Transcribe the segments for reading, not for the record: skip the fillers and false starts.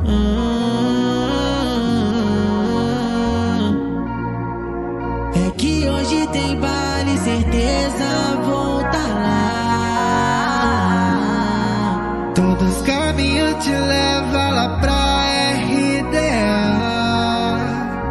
É que hoje tem baile, certeza vou tá lá. Todos os caminhos te levam lá pra RDA.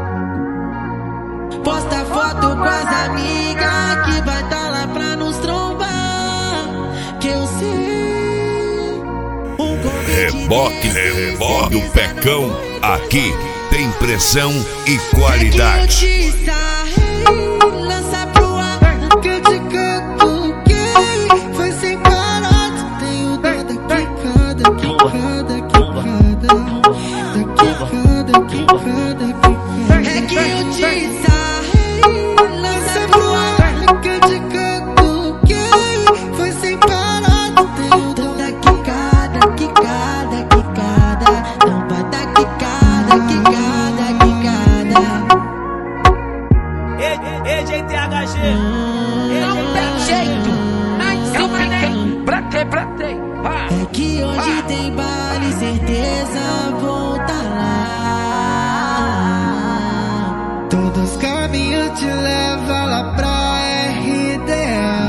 Posta foto com as amigas que vai tá lá pra nos trombar. Que eu sei Reboque do Pecão, aqui tem pressão e qualidade. Lança pro ar Que eu te canto, que foi sem parar. Tenho dor da quicada, quicada, quicada, da quicada, quicada. é que eu te sarrei. Lança pro ar Que eu te canto, que foi sem parar. Tenho dor da quicada, quicada, quicada. Tampa da quicada, quicada, quicada. EGTHG. Não tem jeito. Platei. É que hoje tem baile, certeza vou tá lá. Todos os caminhos te levam lá pra RDA.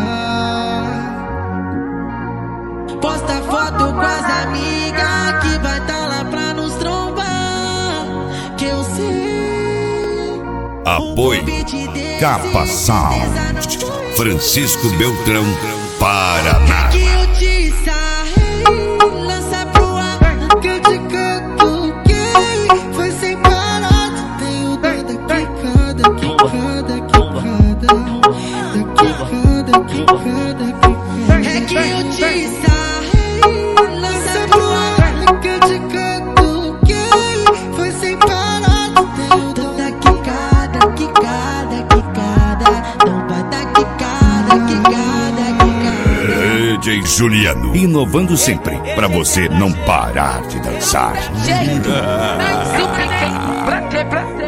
Posta foto com as amigas que vai tá lá pra nos trombar. Que eu sei. Apoio Capa Sound, Francisco Beltrão, Paraná. Que eu te sarrei. Lança pro ar Que eu te canto, que foi sem parar. Tenho dor da quicada, quicada, quicada, da quicada, quicada. é que eu te sarrei. Lança pro ar Que eu te canto, que foi sem parar. Tenho dor da quicada, quicada, quicada. Tampa da quicada, quicada, quicada. DJ Juliano, inovando sempre pra você não parar de dançar. Jeito. Platei.